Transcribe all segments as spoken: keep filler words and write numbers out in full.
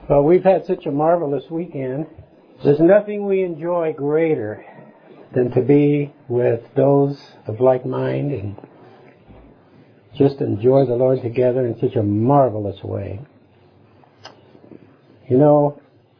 Well, we've had such a marvelous weekend. There's nothing we enjoy greater than to be with those of like mind and just enjoy the Lord together in such a marvelous way. You know,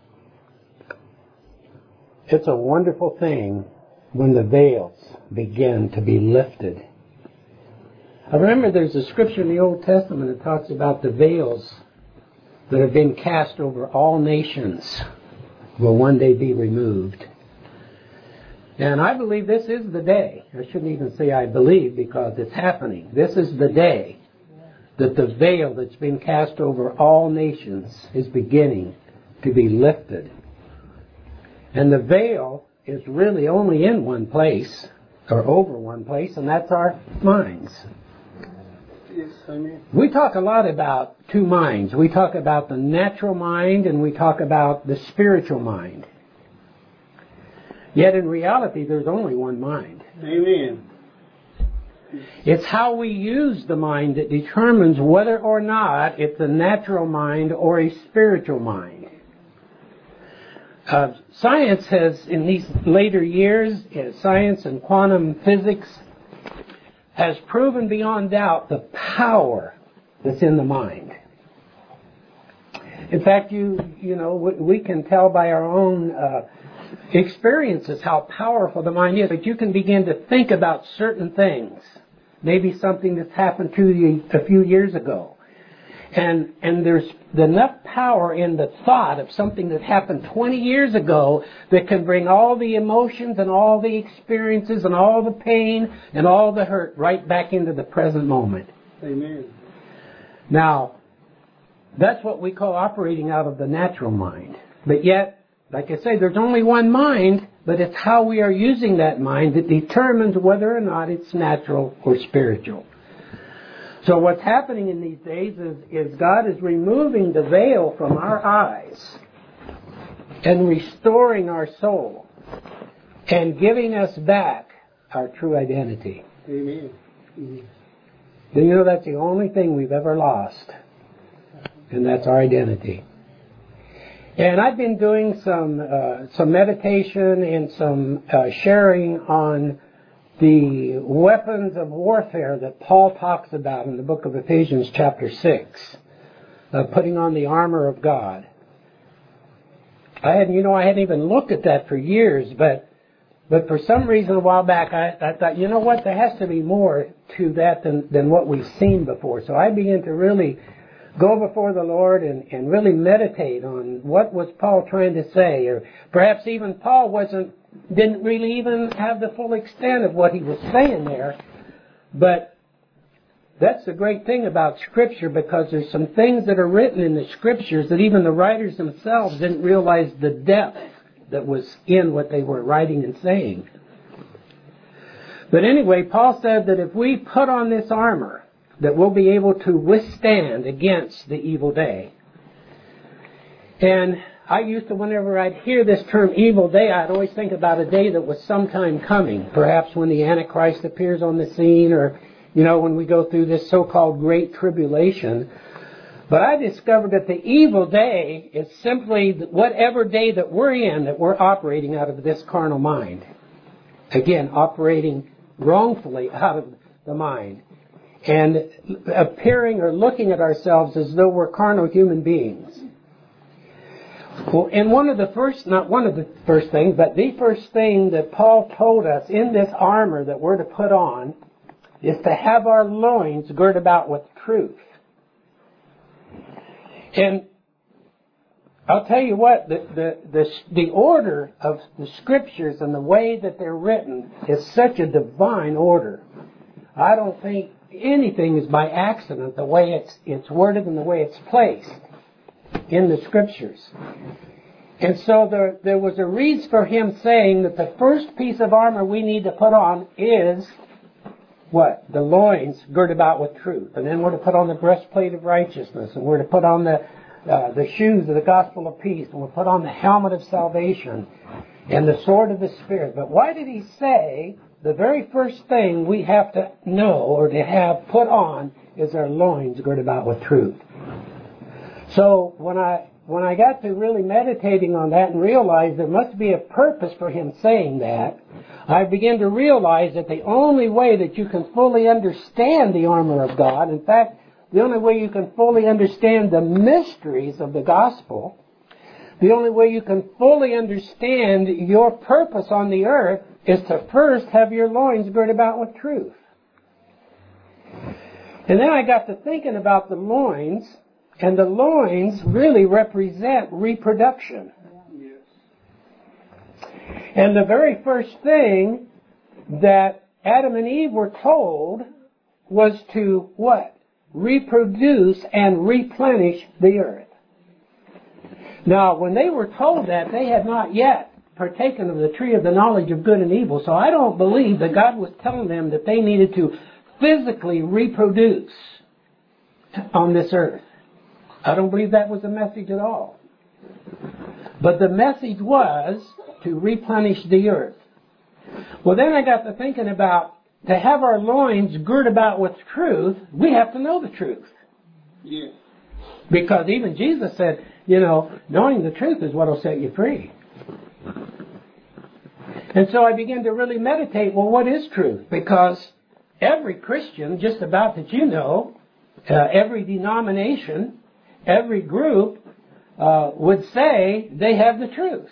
it's a wonderful thing when the veils begin to be lifted. I remember there's a scripture in the Old Testament that talks about the veils that have been cast over all nations will one day be removed. And I believe this is the day. I shouldn't even say I believe because it's happening. This is the day that the veil that's been cast over all nations is beginning to be lifted. And the veil is really only in one place, or over one place, and that's our minds. Yes, amen. We talk a lot about two minds. We talk about the natural mind and we talk about the spiritual mind. Yet in reality, there's only one mind. Amen. It's how we use the mind that determines whether or not it's a natural mind or a spiritual mind. Uh, science has, in these later years, uh, science and quantum physics has proven beyond doubt the power that's in the mind. In fact, you you know, we, we can tell by our own uh, experiences how powerful the mind is. But you can begin to think about certain things, maybe something that's happened to you a few years ago. And and there's enough power in the thought of something that happened twenty years ago that can bring all the emotions and all the experiences and all the pain and all the hurt right back into the present moment. Amen. Now, that's what we call operating out of the natural mind. But yet, like I say, there's only one mind, but it's how we are using that mind that determines whether or not it's natural or spiritual. So what's happening in these days is, is God is removing the veil from our eyes and restoring our soul and giving us back our true identity. Amen. Mm-hmm. Do you know that's the only thing we've ever lost? And that's our identity. And I've been doing some uh, some meditation and some uh, sharing on the weapons of warfare that Paul talks about in the book of Ephesians chapter six, uh, putting on the armor of God. I hadn't, you know, I hadn't even looked at that for years, but but for some reason a while back I, I thought, you know what, there has to be more to that than, than what we've seen before. So I began to really go before the Lord and, and really meditate on what was Paul trying to say, or perhaps even Paul wasn't didn't really even have the full extent of what he was saying there. But that's the great thing about Scripture, because there's some things that are written in the Scriptures that even the writers themselves didn't realize the depth that was in what they were writing and saying. But anyway, Paul said that if we put on this armor, that we'll be able to withstand against the evil day. And I used to, whenever I'd hear this term evil day, I'd always think about a day that was sometime coming. Perhaps when the Antichrist appears on the scene, or, you know, when we go through this so-called Great Tribulation. But I discovered that the evil day is simply whatever day that we're in, that we're operating out of this carnal mind. Again, operating wrongfully out of the mind. And appearing or looking at ourselves as though we're carnal human beings. Well, and one of the first, not one of the first things, but the first thing that Paul told us in this armor that we're to put on is to have our loins girt about with truth. And I'll tell you what, the, the, the, the order of the Scriptures and the way that they're written is such a divine order. I don't think anything is by accident, the way it's, it's worded and the way it's placed in the Scriptures. And so there, there was a reason for him saying that the first piece of armor we need to put on is what? The loins girt about with truth. And then we're to put on the breastplate of righteousness. And we're to put on the uh, the shoes of the gospel of peace. And we'll put on the helmet of salvation and the sword of the Spirit. But why did he say the very first thing we have to know or to have put on is our loins girt about with truth? So when I when I got to really meditating on that and realized there must be a purpose for him saying that, I began to realize that the only way that you can fully understand the armor of God, in fact, the only way you can fully understand the mysteries of the gospel, the only way you can fully understand your purpose on the earth is to first have your loins girded about with truth. And then I got to thinking about the loins, and the loins really represent reproduction. And the very first thing that Adam and Eve were told was to what? Reproduce and replenish the earth. Now, when they were told that, they had not yet partaken of the tree of the knowledge of good and evil. So I don't believe that God was telling them that they needed to physically reproduce on this earth. I don't believe that was the message at all. But the message was to replenish the earth. Well, then I got to thinking about, to have our loins girt about with truth, we have to know the truth. Yeah. Because even Jesus said, you know, knowing the truth is what will set you free. And so I began to really meditate, well, what is truth? Because every Christian, just about that you know, uh, every denomination, every group uh, would say they have the truth.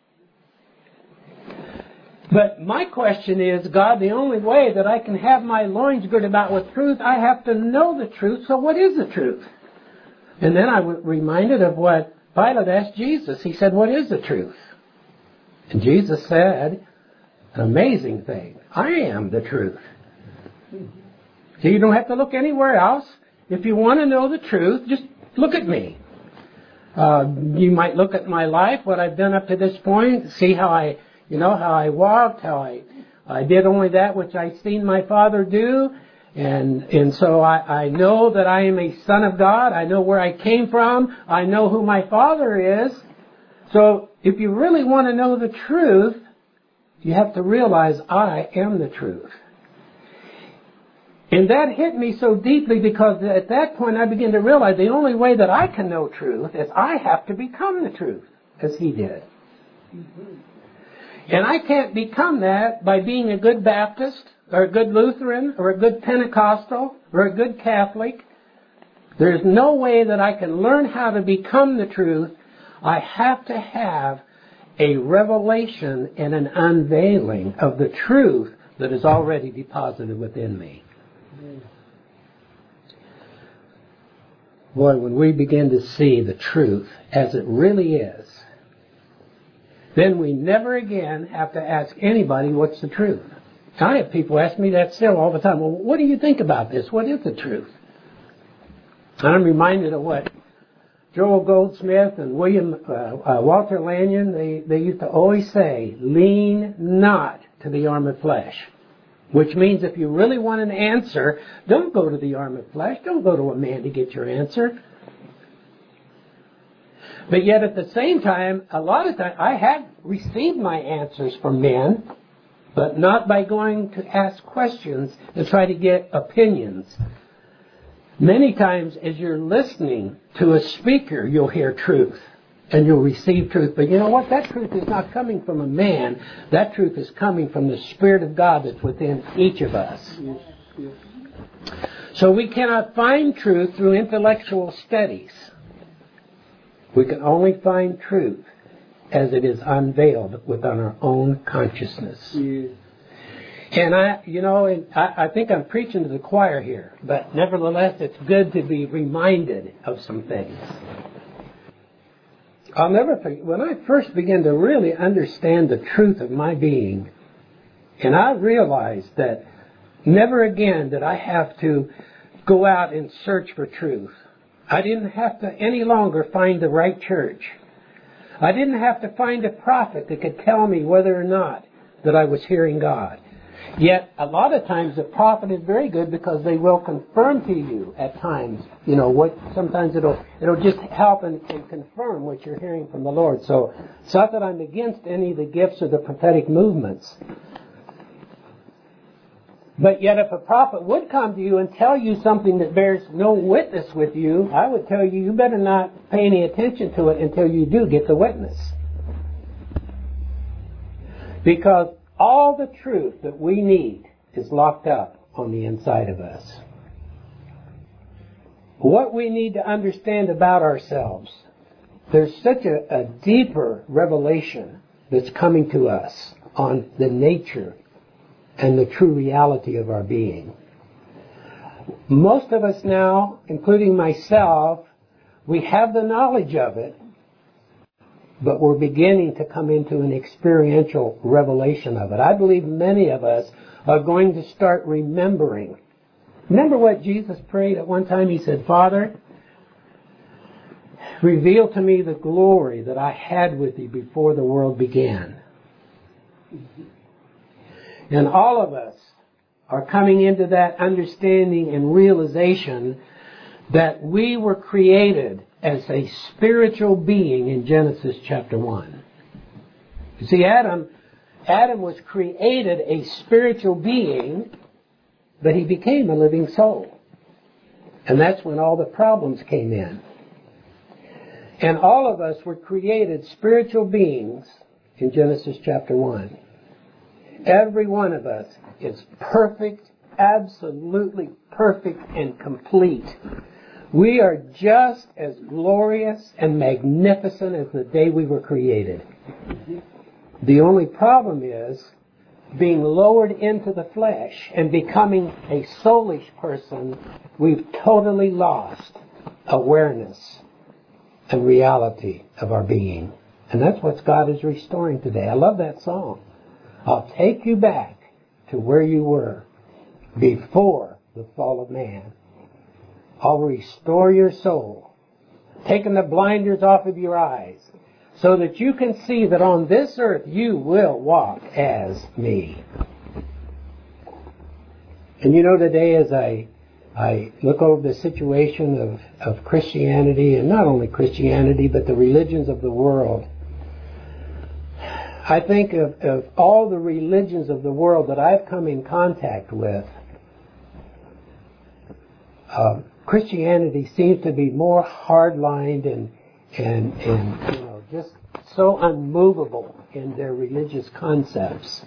But my question is, God, the only way that I can have my loins girded about with truth, I have to know the truth. So what is the truth? And then I was reminded of what Pilate asked Jesus. He said, what is the truth? And Jesus said, an amazing thing. I am the truth. So you don't have to look anywhere else. If you want to know the truth, just look at me. Uh, you might look at my life, what I've done up to this point, see how I, you know, how I walked, how I, I did only that which I seen my Father do. And and so I, I know that I am a son of God. I know where I came from. I know who my Father is. So if you really want to know the truth, you have to realize I am the truth. And that hit me so deeply because at that point I began to realize the only way that I can know truth is I have to become the truth, as He did. Mm-hmm. And I can't become that by being a good Baptist, or a good Lutheran, or a good Pentecostal, or a good Catholic. There's no way that I can learn how to become the truth. I have to have a revelation and an unveiling of the truth that is already deposited within me. Boy, when we begin to see the truth as it really is, then we never again have to ask anybody what's the truth. I have people ask me that still all the time. Well, what do you think about this? What is the truth? And I'm reminded of what Joel Goldsmith and William uh, uh, Walter Lanyon, they, they used to always say, lean not to the armored flesh. Which means if you really want an answer, don't go to the armored flesh. Don't go to a man to get your answer. But yet at the same time, a lot of times, I have received my answers from men, but not by going to ask questions and try to get opinions. Many times as you're listening to a speaker, you'll hear truth and you'll receive truth. But you know what? That truth is not coming from a man. That truth is coming from the Spirit of God that's within each of us. Yes, yes. So we cannot find truth through intellectual studies. We can only find truth as it is unveiled within our own consciousness. Yes. And I, you know, I, I think I'm preaching to the choir here, but nevertheless, it's good to be reminded of some things. I'll never forget, when I first began to really understand the truth of my being, and I realized that never again did I have to go out and search for truth. I didn't have to any longer find the right church. I didn't have to find a prophet that could tell me whether or not that I was hearing God. Yet, a lot of times the prophet is very good because they will confirm to you at times, you know, what sometimes it'll it'll just help and, and confirm what you're hearing from the Lord. So, it's not that I'm against any of the gifts of the prophetic movements. But yet if a prophet would come to you and tell you something that bears no witness with you, I would tell you, you better not pay any attention to it until you do get the witness. Because all the truth that we need is locked up on the inside of us. What we need to understand about ourselves, there's such a, a deeper revelation that's coming to us on the nature and the true reality of our being. Most of us now, including myself, we have the knowledge of it, but we're beginning to come into an experiential revelation of it. I believe many of us are going to start remembering. Remember what Jesus prayed at one time? He said, Father, reveal to me the glory that I had with thee before the world began. And all of us are coming into that understanding and realization that we were created as a spiritual being in Genesis chapter one. You see, Adam, Adam was created a spiritual being, but he became a living soul. And that's when all the problems came in. And all of us were created spiritual beings in Genesis chapter one. Every one of us is perfect, absolutely perfect and complete. We are just as glorious and magnificent as the day we were created. The only problem is being lowered into the flesh and becoming a soulish person. We've totally lost awareness and reality of our being. And that's what God is restoring today. I love that song. I'll take you back to where you were before the fall of man. I'll restore your soul, taking the blinders off of your eyes, so that you can see that on this earth you will walk as me. And you know, today as I I look over the situation of, of Christianity, and not only Christianity, but the religions of the world, I think of, of all the religions of the world that I've come in contact with, uh, Christianity seems to be more hard-lined and, and, and, you know, just so unmovable in their religious concepts.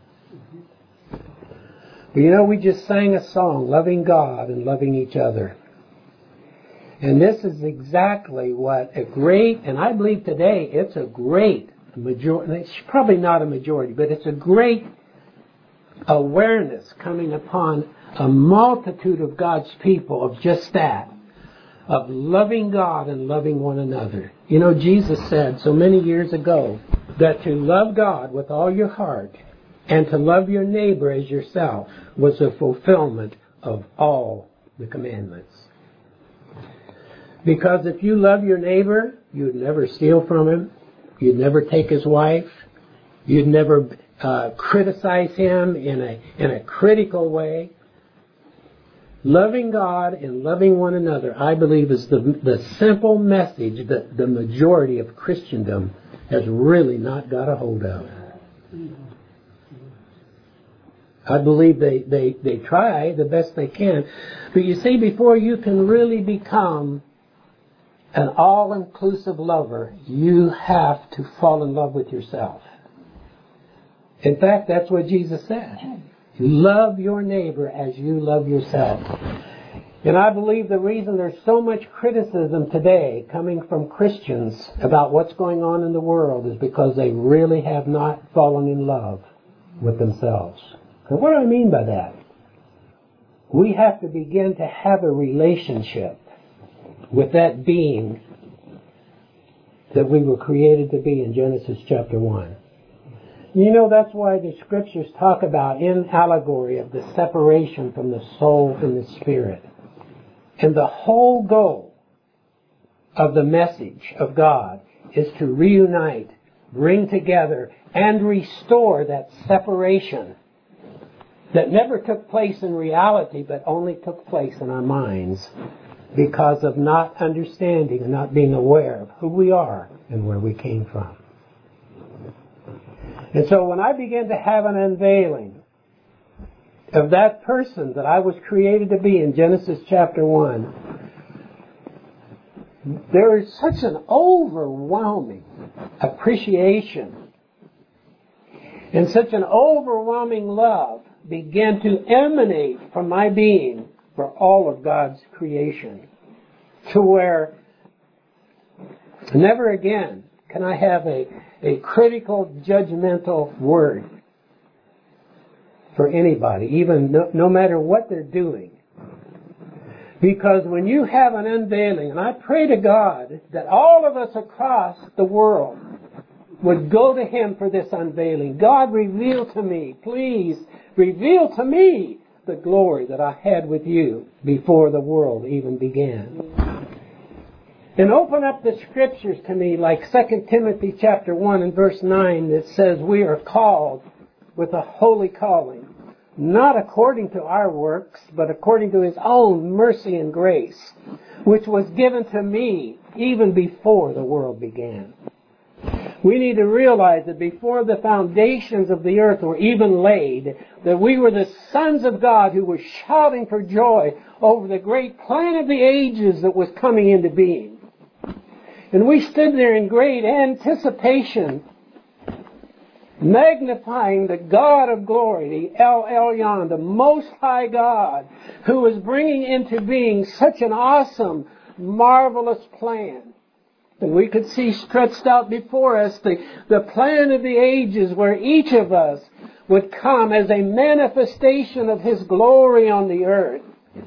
But you know, we just sang a song, loving God and loving each other. And this is exactly what a great, and I believe today it's a great majority, it's probably not a majority, but it's a great awareness coming upon a multitude of God's people of just that, of loving God and loving one another. You know, Jesus said so many years ago that to love God with all your heart and to love your neighbor as yourself was a fulfillment of all the commandments. Because if you love your neighbor, you'd never steal from him, you'd never take his wife, you'd never uh, criticize him in a in a critical way. Loving God and loving one another, I believe, is the the simple message that the majority of Christendom has really not got a hold of. I believe they, they, they try the best they can. But you see, before you can really become an all-inclusive lover, you have to fall in love with yourself. In fact, that's what Jesus said. Love your neighbor as you love yourself. And I believe the reason there's so much criticism today coming from Christians about what's going on in the world is because they really have not fallen in love with themselves. And what do I mean by that? We have to begin to have a relationship with that being that we were created to be in Genesis chapter one. You know, that's why the scriptures talk about, in allegory, of the separation from the soul and the spirit. And the whole goal of the message of God is to reunite, bring together, and restore that separation that never took place in reality, but only took place in our minds because of not understanding and not being aware of who we are and where we came from. And so when I began to have an unveiling of that person that I was created to be in Genesis chapter one, there is such an overwhelming appreciation and such an overwhelming love began to emanate from my being for all of God's creation, to where never again can I have a, a critical, judgmental word for anybody, even no, no matter what they're doing. Because when you have an unveiling, and I pray to God that all of us across the world would go to Him for this unveiling. God, reveal to me, please, reveal to me the glory that I had with you before the world even began. And open up the Scriptures to me like Second Timothy chapter one and verse nine that says we are called with a holy calling, not according to our works, but according to His own mercy and grace, which was given to me even before the world began. We need to realize that before the foundations of the earth were even laid, that we were the sons of God who were shouting for joy over the great plan of the ages that was coming into being. And we stood there in great anticipation, magnifying the God of glory, the El Elyon, the Most High God, who was bringing into being such an awesome, marvelous plan. And we could see stretched out before us the, the plan of the ages where each of us would come as a manifestation of His glory on the earth.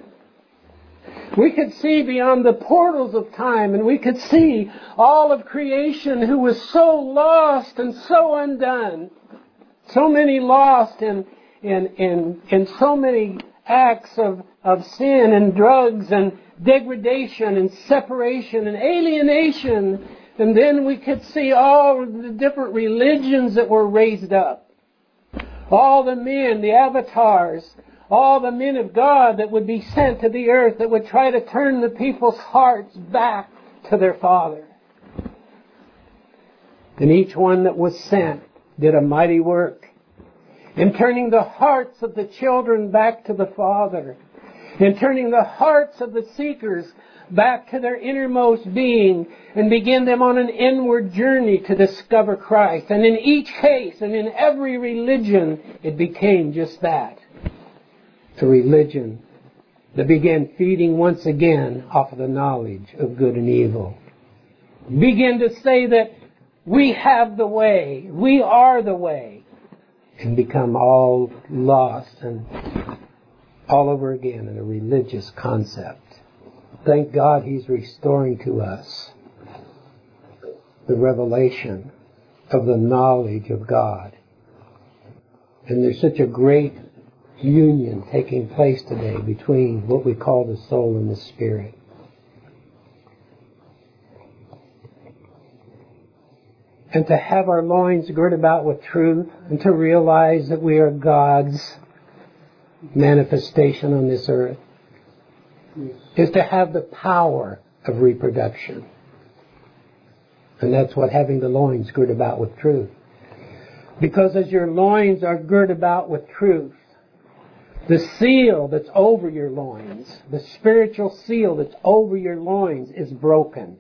We could see beyond the portals of time, and we could see all of creation who was so lost and so undone. So many lost in, in, in, in so many acts of, of sin and drugs and degradation and separation and alienation. And then we could see all the different religions that were raised up. All the men, the avatars, all the men of God that would be sent to the earth that would try to turn the people's hearts back to their Father. And each one that was sent did a mighty work in turning the hearts of the children back to the Father, in turning the hearts of the seekers back to their innermost being and begin them on an inward journey to discover Christ. And in each case and in every religion, it became just that. A religion that began feeding once again off of the knowledge of good and evil. Begin to say that we have the way, we are the way, and become all lost and all over again in a religious concept. Thank God He's restoring to us the revelation of the knowledge of God. And there's such a great union taking place today between what we call the soul and the spirit. And to have our loins girt about with truth and to realize that we are God's manifestation on this earth is to have the power of reproduction. And that's what having the loins girt about with truth. Because as your loins are girt about with truth, the seal that's over your loins, the spiritual seal that's over your loins is broken.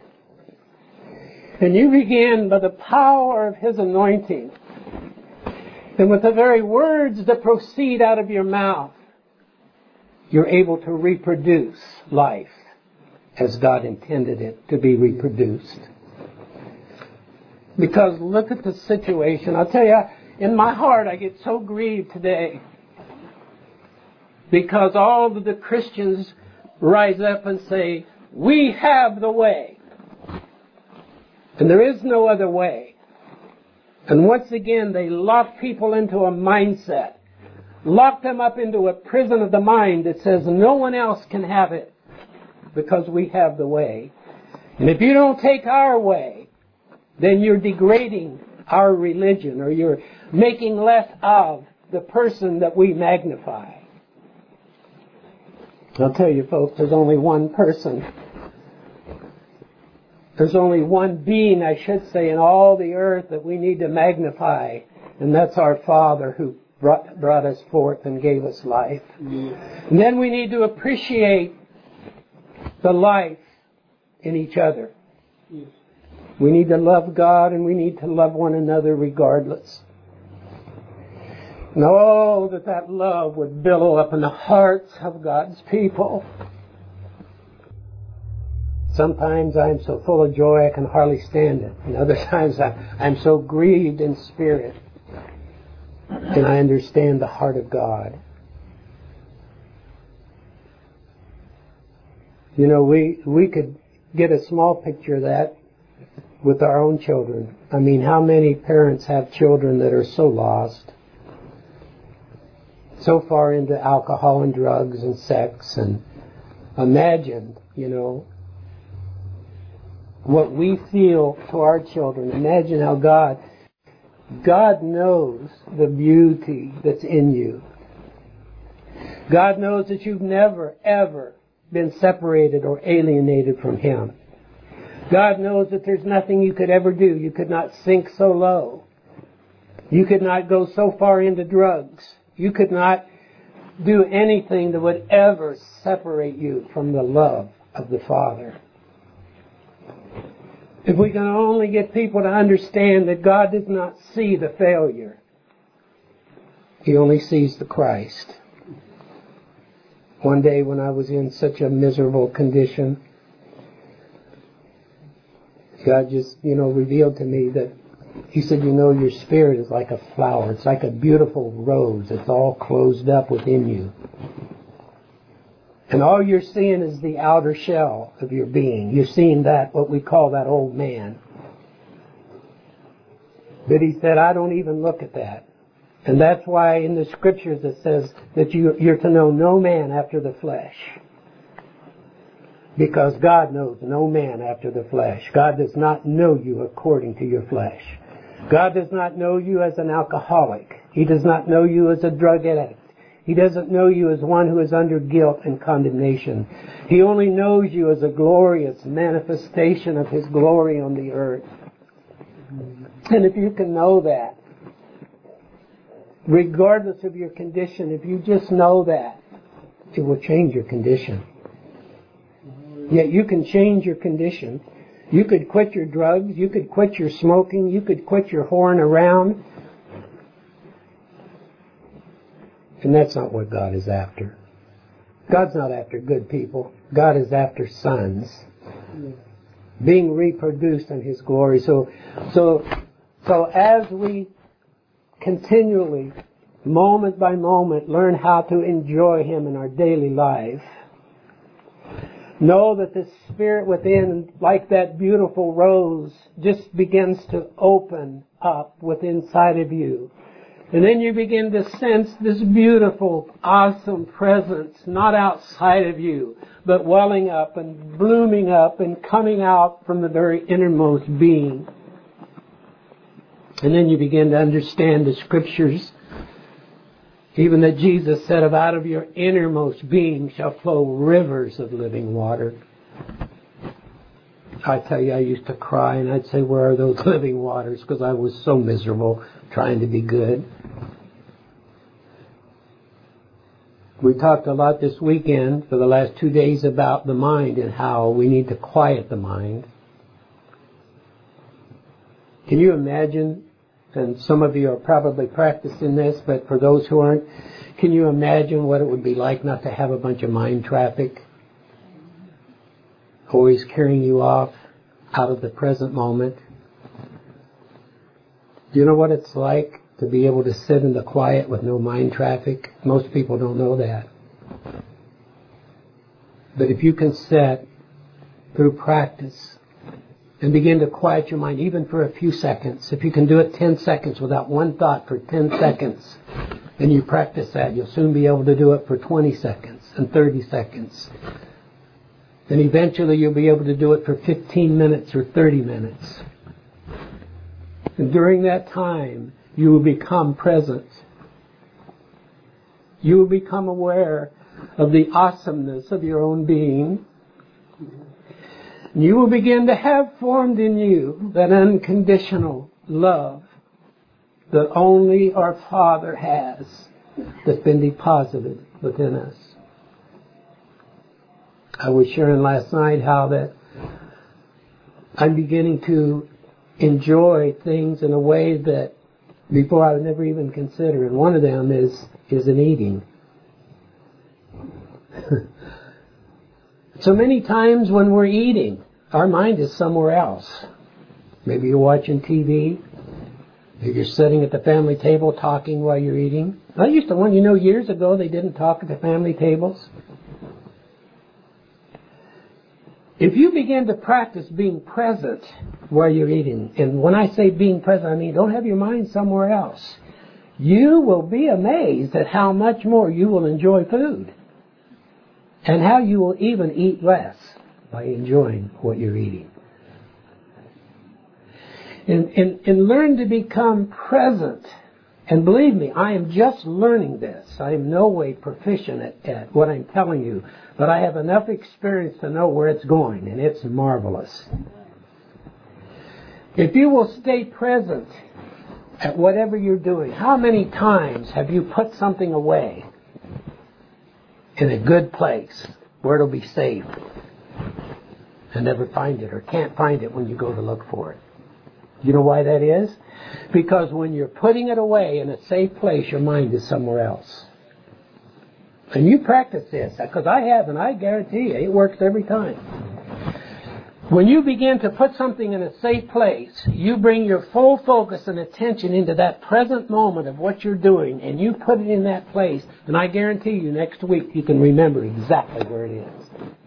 And you begin by the power of His anointing and with the very words that proceed out of your mouth, you're able to reproduce life as God intended it to be reproduced. Because look at the situation. I'll tell you, in my heart I get so grieved today because all of the Christians rise up and say, we have the way. And there is no other way. And once again, they lock people into a mindset. Lock them up into a prison of the mind that says no one else can have it because we have the way. And if you don't take our way, then you're degrading our religion or you're making less of the person that we magnify. I'll tell you folks, there's only one person. There's only one being, I should say, in all the earth that we need to magnify. And that's our Father who brought, brought us forth and gave us life. Yes. And then we need to appreciate the life in each other. Yes. We need to love God and we need to love one another regardless. And oh, that that love would billow up in the hearts of God's people. Sometimes I'm so full of joy I can hardly stand it. And other times I, I'm so grieved in spirit. And I understand the heart of God. You know, we, we could get a small picture of that with our own children. I mean, how many parents have children that are so lost? So far into alcohol and drugs and sex, and imagine, you know, what we feel to our children. Imagine how God, God knows the beauty that's in you. God knows that you've never, ever been separated or alienated from Him. God knows that there's nothing you could ever do. You could not sink so low. You could not go so far into drugs. You could not do anything that would ever separate you from the love of the Father. If we can only get people to understand that God does not see the failure. He only sees the Christ. One day when I was in such a miserable condition, God just, you know, revealed to me that He said, you know, your spirit is like a flower. It's like a beautiful rose. It's all closed up within you. And all you're seeing is the outer shell of your being. You're seeing that, what we call that old man. But He said, I don't even look at that. And that's why in the Scriptures it says that you, you're to know no man after the flesh. Because God knows no man after the flesh. God does not know you according to your flesh. God does not know you as an alcoholic. He does not know you as a drug addict. He doesn't know you as one who is under guilt and condemnation. He only knows you as a glorious manifestation of His glory on the earth. And if you can know that, regardless of your condition, if you just know that, it will change your condition. Yet you can change your condition. You could quit your drugs. You could quit your smoking. You could quit your whoring around. And that's not what God is after. God's not after good people. God is after sons being reproduced in His glory. So, so, so as we continually, moment by moment, learn how to enjoy Him in our daily life, know that the Spirit within, like that beautiful rose, just begins to open up within inside of you. And then you begin to sense this beautiful, awesome presence, not outside of you, but welling up and blooming up and coming out from the very innermost being. And then you begin to understand the Scriptures, even that Jesus said, of out of your innermost being shall flow rivers of living water. I tell you, I used to cry and I'd say, where are those living waters? Because I was so miserable trying to be good. We talked a lot this weekend for the last two days about the mind and how we need to quiet the mind. Can you imagine, and some of you are probably practicing this, but for those who aren't, can you imagine what it would be like not to have a bunch of mind traffic always carrying you off out of the present moment? Do you know what it's like to be able to sit in the quiet with no mind traffic? Most people don't know that. But if you can sit through practice and begin to quiet your mind even for a few seconds, if you can do it ten seconds without one thought for ten seconds, and you practice that, you'll soon be able to do it for twenty seconds and thirty seconds. Then eventually you'll be able to do it for fifteen minutes or thirty minutes. And during that time, you will become present. You will become aware of the awesomeness of your own being. And you will begin to have formed in you that unconditional love that only our Father has that's been deposited within us. I was sharing last night how that I'm beginning to enjoy things in a way that before I would never even consider. And one of them is, is in eating. So many times when we're eating, our mind is somewhere else. Maybe you're watching T V. Maybe you're sitting at the family table talking while you're eating. I used to want, you know, years ago they didn't talk at the family tables. If you begin to practice being present while you're eating, and when I say being present, I mean don't have your mind somewhere else, you will be amazed at how much more you will enjoy food. And how you will even eat less by enjoying what you're eating. And, and, and learn to become present. And believe me, I am just learning this. I am no way proficient at, at what I'm telling you. But I have enough experience to know where it's going. And it's marvelous. If you will stay present at whatever you're doing, how many times have you put something away in a good place where it'll be safe and never find it or can't find it when you go to look for it? You know why that is? Because when you're putting it away in a safe place, your mind is somewhere else. And you practice this, because I have, and I guarantee you, it works every time. When you begin to put something in a safe place, you bring your full focus and attention into that present moment of what you're doing, and you put it in that place, and I guarantee you next week you can remember exactly where it is.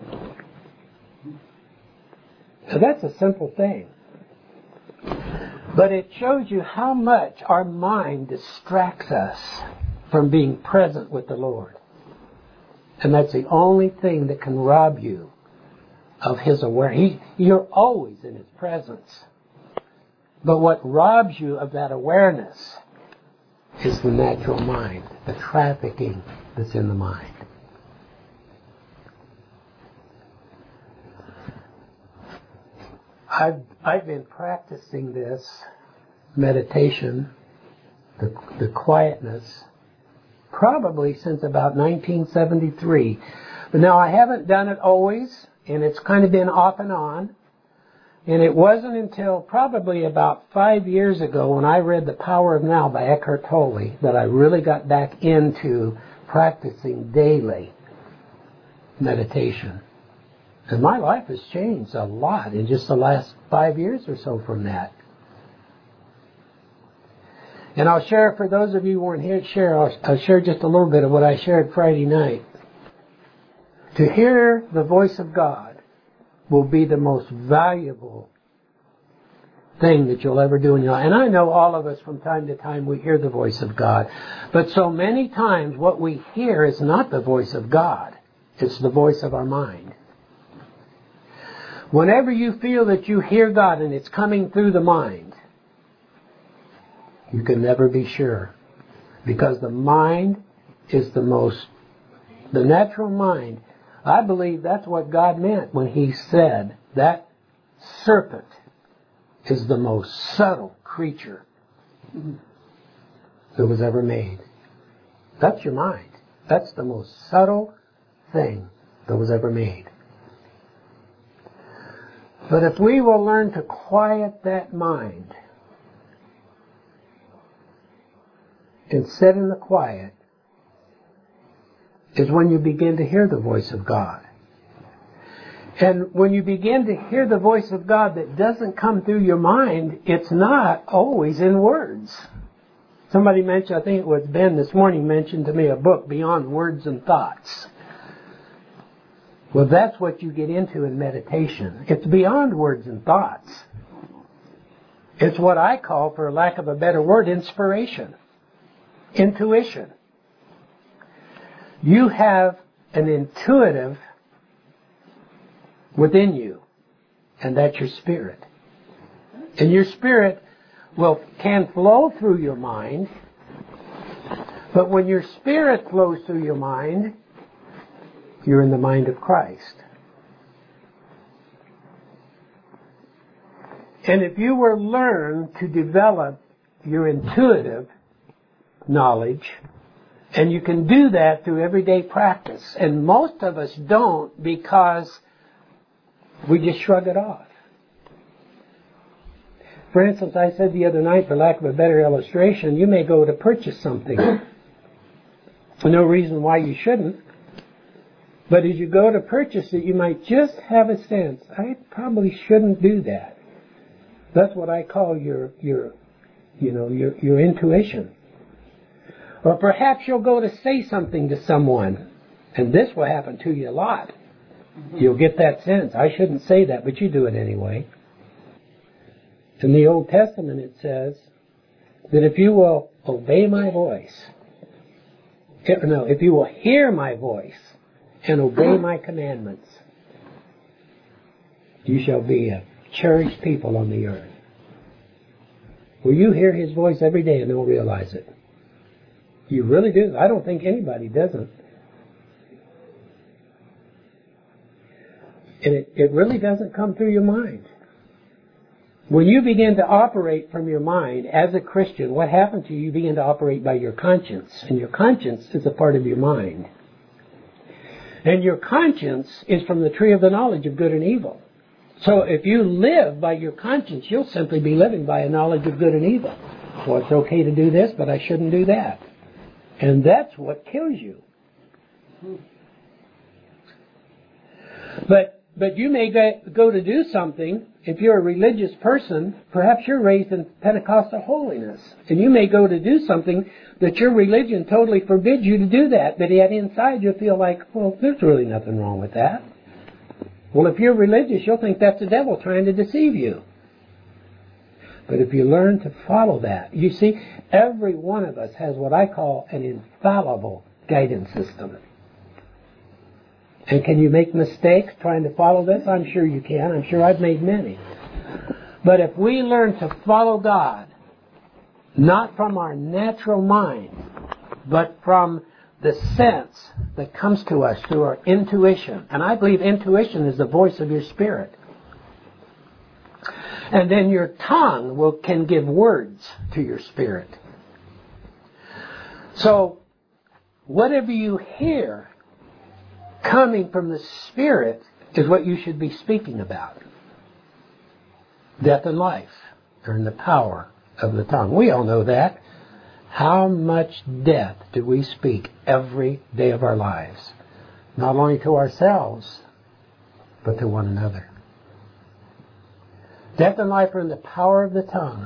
Now that's a simple thing. But it shows you how much our mind distracts us from being present with the Lord. And that's the only thing that can rob you of His awareness. He, you're always in His presence. But what robs you of that awareness is the natural mind, the trafficking that's in the mind. I've, I've been practicing this meditation, the, the quietness, probably since about nineteen seventy-three. But now I haven't done it always, and it's kind of been off and on. And it wasn't until probably about five years ago when I read The Power of Now by Eckhart Tolle that I really got back into practicing daily meditation. And my life has changed a lot in just the last five years or so from that. And I'll share, for those of you who weren't here to share, I'll, I'll share just a little bit of what I shared Friday night. To hear the voice of God will be the most valuable thing that you'll ever do in your life. And I know all of us from time to time we hear the voice of God. But so many times what we hear is not the voice of God. It's the voice of our mind. Whenever you feel that you hear God and it's coming through the mind, you can never be sure. Because the mind is the most, the natural mind, I believe that's what God meant when He said that serpent is the most subtle creature that was ever made. That's your mind. That's the most subtle thing that was ever made. But if we will learn to quiet that mind and sit in the quiet, is when you begin to hear the voice of God. And when you begin to hear the voice of God that doesn't come through your mind, it's not always in words. Somebody mentioned, I think it was Ben this morning, mentioned to me a book, Beyond Words and Thoughts. Well, that's what you get into in meditation. It's beyond words and thoughts. It's what I call, for lack of a better word, inspiration. Intuition. You have an intuitive within you, and that's your spirit. And your spirit will can flow through your mind, but when your spirit flows through your mind, you're in the mind of Christ. And if you were learn to develop your intuitive knowledge, and you can do that through everyday practice. And most of us don't because we just shrug it off. For instance, I said the other night, for lack of a better illustration, you may go to purchase something. No reason why you shouldn't. But as you go to purchase it, you might just have a sense, I probably shouldn't do that. That's what I call your, your, you know, your, your intuition. Or perhaps you'll go to say something to someone, and this will happen to you a lot. You'll get that sense, I shouldn't say that, but you do it anyway. In the Old Testament it says that if you will obey my voice, no, if you will hear my voice and obey my commandments, you shall be a cherished people on the earth. Will you hear his voice every day and don't realize it? You really do. I don't think anybody doesn't. And it, it really doesn't come through your mind. When you begin to operate from your mind as a Christian, what happens to you? You begin to operate by your conscience. And your conscience is a part of your mind. And your conscience is from the tree of the knowledge of good and evil. So if you live by your conscience, you'll simply be living by a knowledge of good and evil. Well, it's okay to do this, but I shouldn't do that. And that's what kills you. But but you may go to do something. If you're a religious person, perhaps you're raised in Pentecostal holiness. And you may go to do something that your religion totally forbids you to do that. But yet inside you feel like, well, there's really nothing wrong with that. Well, if you're religious, you'll think that's the devil trying to deceive you. But if you learn to follow that, you see, every one of us has what I call an infallible guidance system. And can you make mistakes trying to follow this? I'm sure you can. I'm sure I've made many. But if we learn to follow God, not from our natural mind, but from the sense that comes to us through our intuition, and I believe intuition is the voice of your spirit, and then your tongue will can give words to your spirit. So, whatever you hear coming from the Spirit is what you should be speaking about. Death and life are in the power of the tongue. We all know that. How much death do we speak every day of our lives? Not only to ourselves, but to one another. Death and life are in the power of the tongue.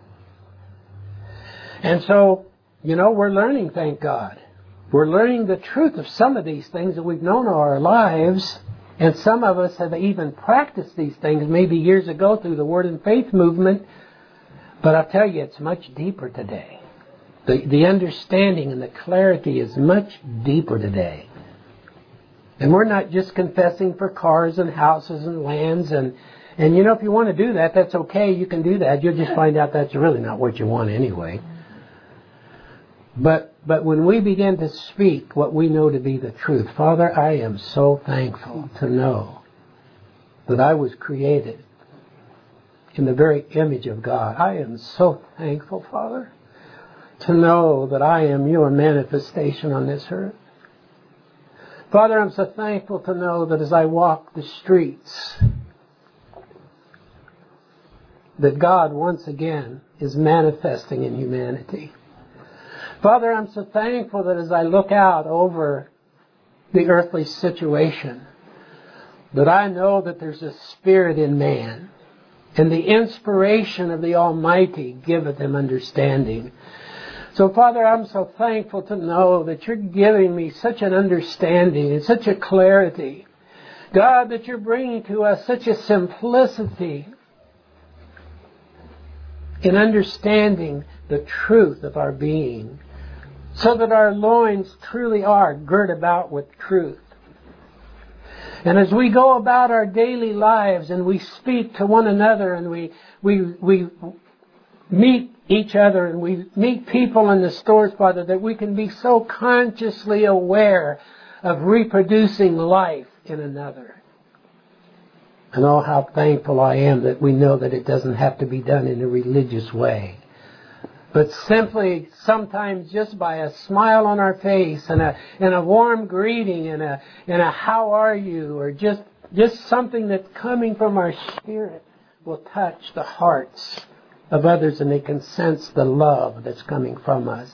And so, you know, we're learning, thank God. We're learning the truth of some of these things that we've known all our lives, and some of us have even practiced these things maybe years ago through the Word and Faith movement, but I'll tell you, it's much deeper today. The, the understanding and the clarity is much deeper today. And we're not just confessing for cars and houses and lands, and, and you know, if you want to do that, that's okay, you can do that. You'll just find out that's really not what you want anyway. But but when we begin to speak what we know to be the truth, Father, I am so thankful to know that I was created in the very image of God. I am so thankful, Father, to know that I am your manifestation on this earth. Father, I'm so thankful to know that as I walk the streets, that God once again is manifesting in humanity. Father, I'm so thankful that as I look out over the earthly situation, that I know that there's a spirit in man, and the inspiration of the Almighty giveth him understanding. So, Father, I'm so thankful to know that you're giving me such an understanding and such a clarity. God, that you're bringing to us such a simplicity in understanding the truth of our being, so that our loins truly are girt about with truth. And as we go about our daily lives and we speak to one another and we we we meet each other and we meet people in the stores, Father, that we can be so consciously aware of reproducing life in another. And oh, how thankful I am that we know that it doesn't have to be done in a religious way, but simply sometimes just by a smile on our face and a and a warm greeting and a and a how are you, or just just something that's coming from our spirit will touch the hearts of others, and they can sense the love that's coming from us.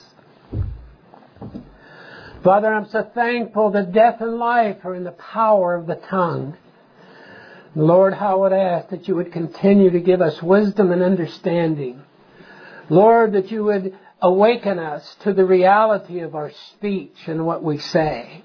Father, I'm so thankful that death and life are in the power of the tongue. Lord, how I would ask that you would continue to give us wisdom and understanding. Lord, that you would awaken us to the reality of our speech and what we say.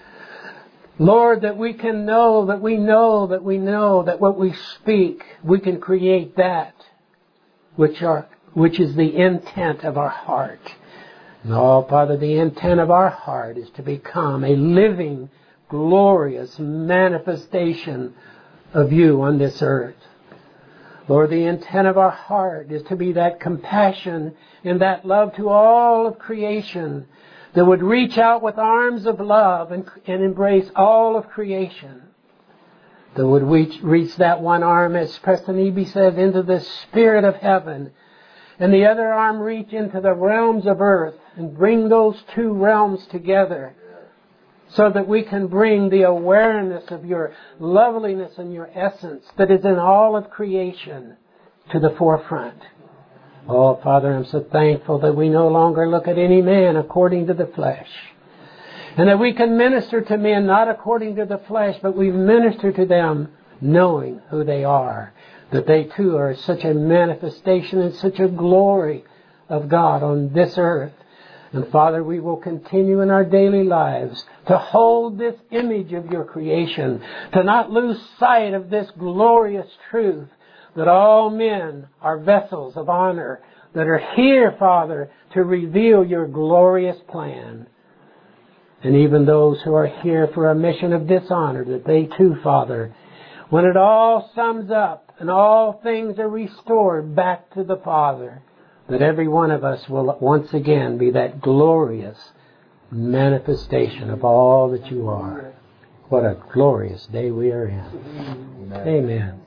Lord, that we can know, that we know, that we know that what we speak, we can create that which are, which is the intent of our heart. No, Father, the intent of our heart is to become a living, glorious manifestation of you on this earth. Lord, the intent of our heart is to be that compassion and that love to all of creation that would reach out with arms of love and, and embrace all of creation. That would reach, reach that one arm, as Preston Eby says, into the spirit of heaven, and the other arm reach into the realms of earth and bring those two realms together so that we can bring the awareness of your loveliness and your essence that is in all of creation to the forefront. Oh, Father, I'm so thankful that we no longer look at any man according to the flesh, and that we can minister to men not according to the flesh, but we minister to them knowing who they are, that they too are such a manifestation and such a glory of God on this earth. And Father, we will continue in our daily lives to hold this image of your creation, to not lose sight of this glorious truth, that all men are vessels of honor, that are here, Father, to reveal your glorious plan. And even those who are here for a mission of dishonor, that they too, Father, when it all sums up and all things are restored back to the Father, that every one of us will once again be that glorious manifestation of all that you are. What a glorious day we are in. Amen. Amen.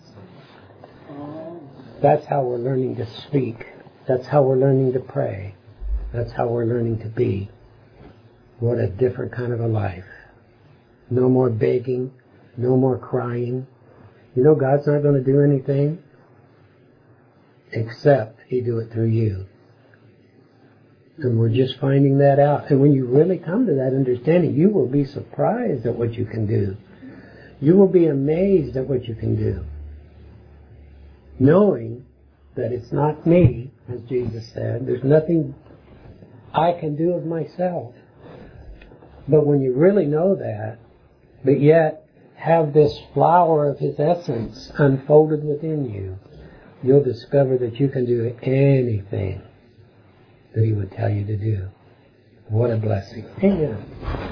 That's how we're learning to speak. That's how we're learning to pray. That's how we're learning to be. What a different kind of a life. No more begging. No more crying. You know God's not going to do anything except He do it through you. And we're just finding that out. And when you really come to that understanding, you will be surprised at what you can do. You will be amazed at what you can do. Knowing that it's not me, as Jesus said. There's nothing I can do of myself. But when you really know that, but yet have this flower of His essence unfolded within you, you'll discover that you can do anything that He would tell you to do. What a blessing. Amen.